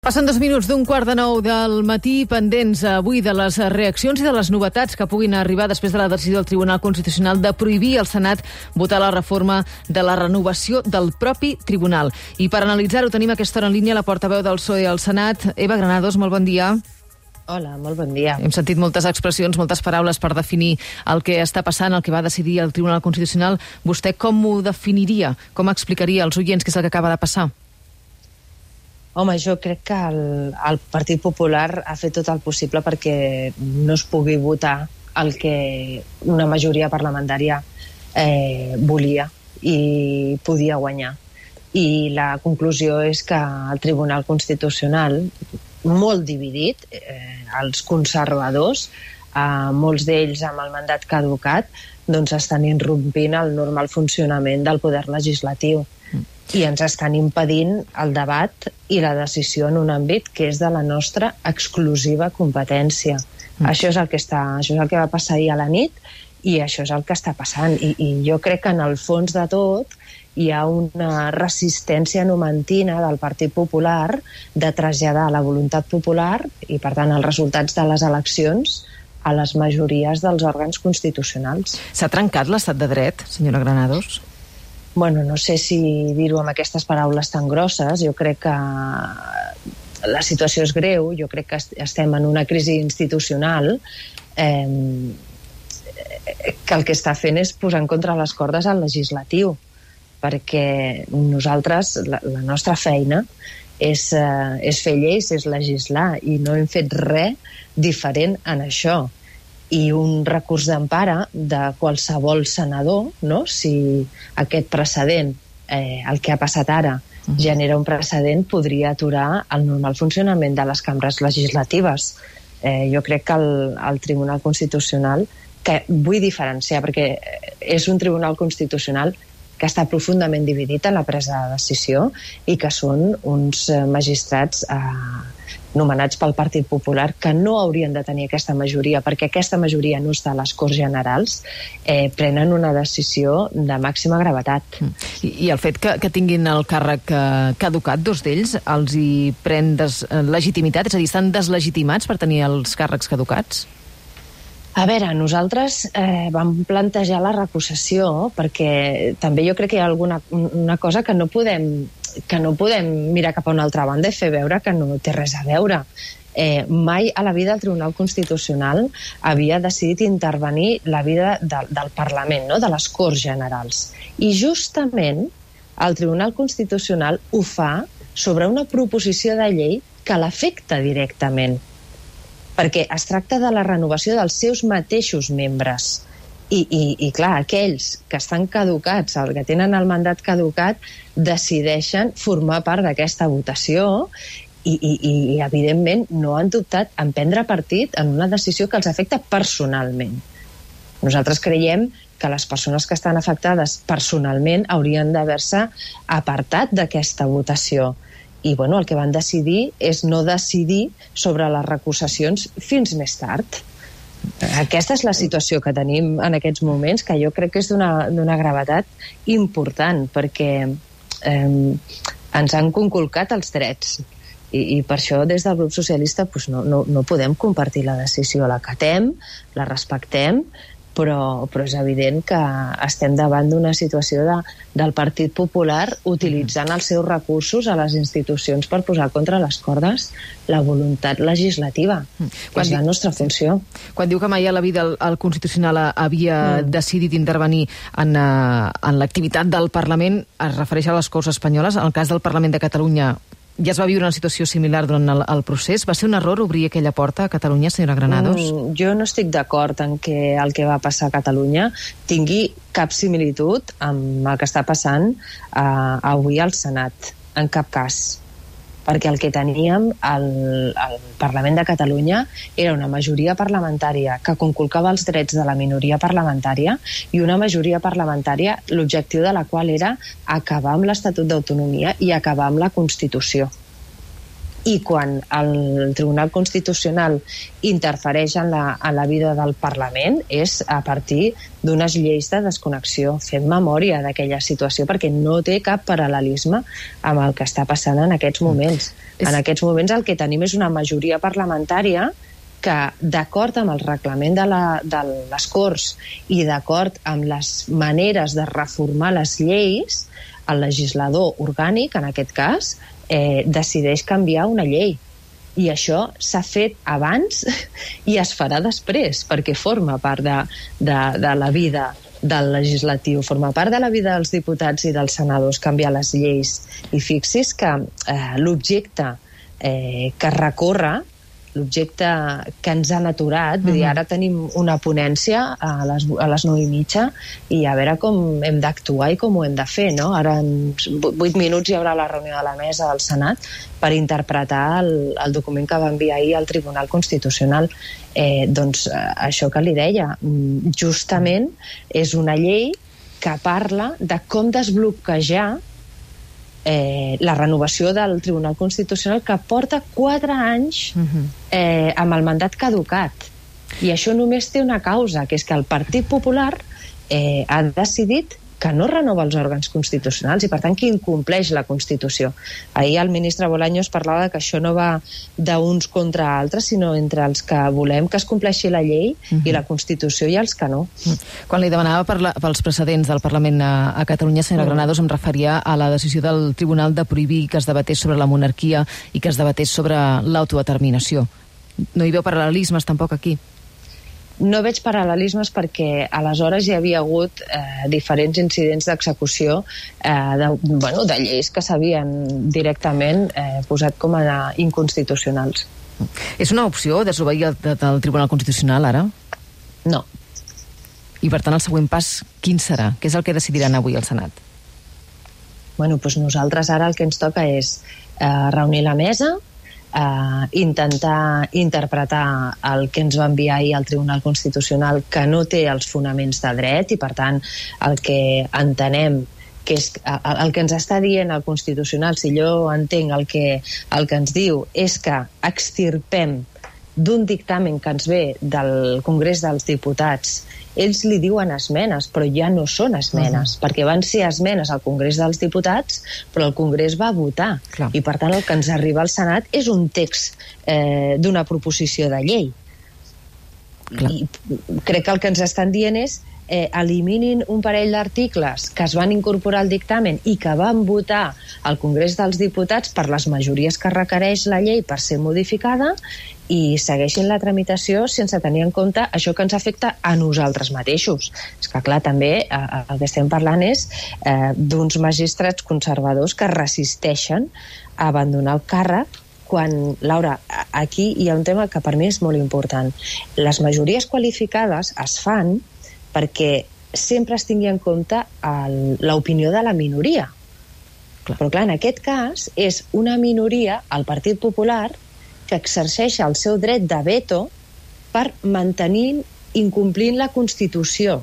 Passen 2 minuts d'un 8:45 del matí, pendents avui de les reaccions i de les novetats que puguin arribar després de la decisió del Tribunal Constitucional de prohibir al Senat votar la reforma de la renovació del propi Tribunal. I per analitzar-ho tenim a aquesta hora en línia la portaveu del PSOE al Senat, Eva Granados, molt bon dia. Hola, molt bon dia. Hem sentit moltes expressions, moltes paraules per definir el que està passant, el que va decidir el Tribunal Constitucional. Vostè com ho definiria? Com explicaria als oients què és el que acaba de passar? Home, jo crec que el Partit Popular ha fet tot el possible perquè no es pugui votar el que una majoria parlamentària volia i podia guanyar. I la conclusió és que el Tribunal Constitucional, molt dividit, els conservadors, molts d'ells amb el mandat caducat, doncs estan irrompint el normal funcionament del poder legislatiu. I ens estan impedint el debat i la decisió en un àmbit que és de la nostra exclusiva competència. Això és el que va passar ahir a la nit i això és el que està passant. I jo crec que en el fons de tot hi ha una resistència numantina del Partit Popular de traslladar la voluntat popular i, per tant, els resultats de les eleccions a les majories dels òrgans constitucionals. S'ha trencat l'estat de dret, senyora Granados? Bueno, no sé si dir-ho amb aquestes paraules tan grosses. Jo crec que la situació és greu, jo crec que estem en una crisi institucional que el que està fent és posar en contra les cordes al legislatiu, perquè nosaltres, la nostra feina és fer lleis, és legislar, i no hem fet res diferent en això. I un recurs d'empara de qualsevol senador, no? Si aquest precedent, el que ha passat ara, genera un precedent, podria aturar el normal funcionament de les cambres legislatives. Jo crec que el Tribunal Constitucional, que vull diferenciar, perquè és un Tribunal Constitucional que està profundament dividit en la presa de decisió i que són uns magistrats nomenats pel Partit Popular que no haurien de tenir aquesta majoria, perquè aquesta majoria no està a les Corts Generals, prenen una decisió de màxima gravetat. I el fet que tinguin el càrrec caducat, dos d'ells, els hi pren legitimitat? És a dir, estan deslegitimats per tenir els càrrecs caducats? A veure, nosaltres vam plantejar la recusació perquè també jo crec que hi ha una cosa que no podem mirar cap a una altra banda i fer veure que no té res a veure. Mai a la vida el Tribunal Constitucional havia decidit intervenir la vida del Parlament, no? De les Corts Generals. I justament el Tribunal Constitucional ho fa sobre una proposició de llei que l'afecta directament, perquè es tracta de la renovació dels seus mateixos membres. I clar, aquells que estan caducats, els que tenen el mandat caducat, decideixen formar part d'aquesta votació i evidentment no han dubtat en prendre partit en una decisió que els afecta personalment. Nosaltres creiem que les persones que estan afectades personalment haurien d'haver-se apartat d'aquesta votació. I bueno, el que van decidir és no decidir sobre les recusacions fins més tard. Aquesta és la situació que tenim en aquests moments, que jo crec que és d'una gravetat important, perquè ens han conculcat els drets. I per això des del grup socialista no podem compartir la decisió. L'acatem, la respectem, però és evident que estem davant d'una situació del Partit Popular utilitzant els seus recursos a les institucions per posar contra les cordes la voluntat legislativa, que és la nostra funció. Quan diu que mai a la vida el Constitucional havia decidit intervenir en l'activitat del Parlament, es refereix a les Corts Espanyoles. En el cas del Parlament de Catalunya ja es va viure una situació similar durant el procés. Va ser un error obrir aquella porta a Catalunya, senyora Granados? Jo no estic d'acord en que el que va passar a Catalunya tingui cap similitud amb el que està passant avui al Senat. En cap cas. Perquè el que teníem al Parlament de Catalunya era una majoria parlamentària que conculcava els drets de la minoria parlamentària i una majoria parlamentària l'objectiu de la qual era acabar amb l'Estatut d'Autonomia i acabar amb la Constitució. i quan el Tribunal Constitucional interfereix en la vida del Parlament és a partir d'unes lleis de desconnexió. Fem memòria d'aquella situació perquè no té cap paral·lelisme amb el que està passant en aquests moments. En aquests moments el que tenim és una majoria parlamentària que, d'acord amb el reglament de les Corts i d'acord amb les maneres de reformar les lleis, el legislador orgànic, en aquest cas, decideix canviar una llei. I això s'ha fet abans i es farà després, perquè forma part de la vida del legislatiu, forma part de la vida dels diputats i dels senadors canviar les lleis. I fixi's que l'objecte que recorre, l'objecte que ens han aturat, vull dir, ara tenim una ponència a les 9:30 i a veure com hem d'actuar i com ho hem de fer, no? Ara en 8 minuts hi haurà la reunió de la mesa del Senat per interpretar el document que va enviar ahir al Tribunal Constitucional. Doncs això que li deia, justament és una llei que parla de com desbloquejar la renovació del Tribunal Constitucional, que porta 4 anys amb el mandat caducat. I això només té una causa, que és que el Partit Popular ha decidit que no renova els òrgans constitucionals i, per tant, que incompleix la Constitució. Ahir el ministre Bolaños parlava que això no va d'uns contra altres, sinó entre els que volem que es compleixi la llei i la Constitució i els que no. Quan li demanava pels precedents del Parlament a Catalunya, senyora Granados, em referia a la decisió del Tribunal de prohibir que es debatés sobre la monarquia i que es debatés sobre l'autodeterminació. No hi veu paral·lelismes tampoc aquí? No veig paral·lelismes perquè aleshores hi havia hagut diferents incidents d'execució de lleis que s'havien directament posat com a inconstitucionals. És una opció desobeir del Tribunal Constitucional ara? No. I per tant el següent pas quin serà? Què és el que decidiran avui al Senat? Doncs nosaltres ara el que ens toca és reunir la mesa, intentar interpretar el que ens va enviar ahir al Tribunal Constitucional, que no té els fonaments de dret, i per tant el que entenem que és el que ens està dient el Constitucional, si jo entenc el que ens diu, és que extirpem d'un dictamen que ens ve del Congrés dels Diputats. Ells li diuen esmenes, però ja no són esmenes, perquè van ser esmenes al Congrés dels Diputats, però el Congrés va votar. Clar. I per tant el que ens arriba al Senat és un text d'una proposició de llei. Clar. I crec que el que ens estan dient és eliminin un parell d'articles que es van incorporar al dictamen i que van votar al Congrés dels Diputats per les majories que requereix la llei per ser modificada, i segueixin la tramitació sense tenir en compte això que ens afecta a nosaltres mateixos. És que, clar, també el que estem parlant és d'uns magistrats conservadors que resisteixen a abandonar el càrrec quan, Laura, aquí hi ha un tema que per mi és molt important. Les majories qualificades es fan perquè sempre es tingui en compte l'opinió de la minoria. Clar. Però, clar, en aquest cas és una minoria, el Partit Popular, que exerceix el seu dret de veto per mantenir incomplint la Constitució.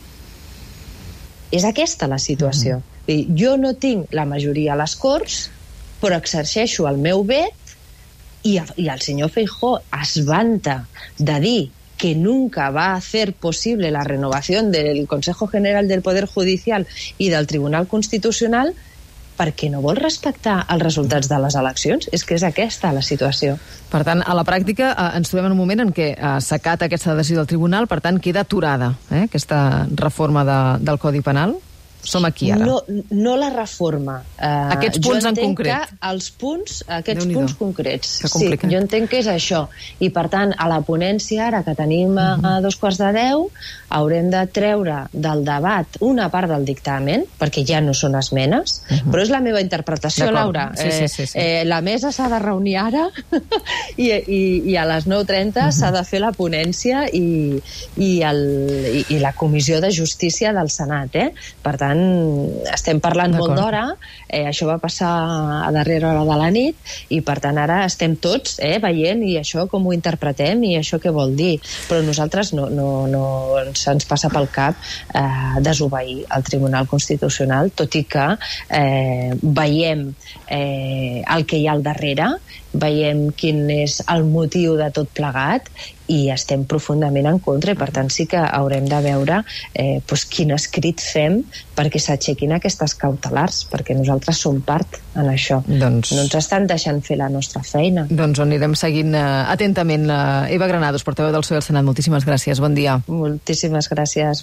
És aquesta la situació. Jo no tinc la majoria a les Corts, però exerceixo el meu vet, i el senyor Feijóo es vanta de dir que nunca va a hacer posible la renovación del Consejo General del Poder Judicial i del Tribunal Constitucional perquè no vol respectar els resultats de les eleccions. És que és aquesta la situació. Per tant, a la pràctica ens trobem en un moment en què s'acata aquesta decisió del Tribunal, per tant queda aturada aquesta reforma del Codi Penal? Som aquí ara. No la reforma. Aquests punts en concret. Els punts, aquests punts concrets. Sí, jo entenc que és això. I per tant, a la ponència, ara que tenim a 9:45, haurem de treure del debat una part del dictamen, perquè ja no són esmenes, però és la meva interpretació, Laura. Sí. La mesa s'ha de reunir ara i a les 9:30 s'ha de fer la ponència i la Comissió de Justícia del Senat. Per tant, tant, estem parlant molt d'hora, això va passar a darrera hora de la nit, i per tant ara estem tots veient i això com ho interpretem i això què vol dir. Però nosaltres no se'ns passa pel cap desobeir el Tribunal Constitucional, tot i que veiem el que hi ha al darrere, veiem quin és el motiu de tot plegat i estem profundament en contra, i per tant sí que haurem de veure quin escrit fem perquè s'aixequin aquestes cautelars, perquè nosaltres som part en això. No ens estan deixant fer la nostra feina. Doncs ho anirem seguint atentament. Eva Granados, portaveu del PSOE al Senat, moltíssimes gràcies, bon dia. Moltíssimes gràcies.